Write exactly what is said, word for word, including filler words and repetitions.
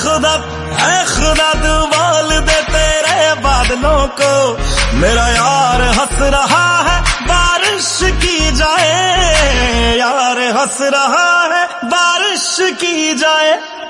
खुदा है खुदा तू बोल दे तेरे बादलों को, मेरा यार हंस रहा है बारिश की जाए, यार हंस रहा है बारिश की जाए।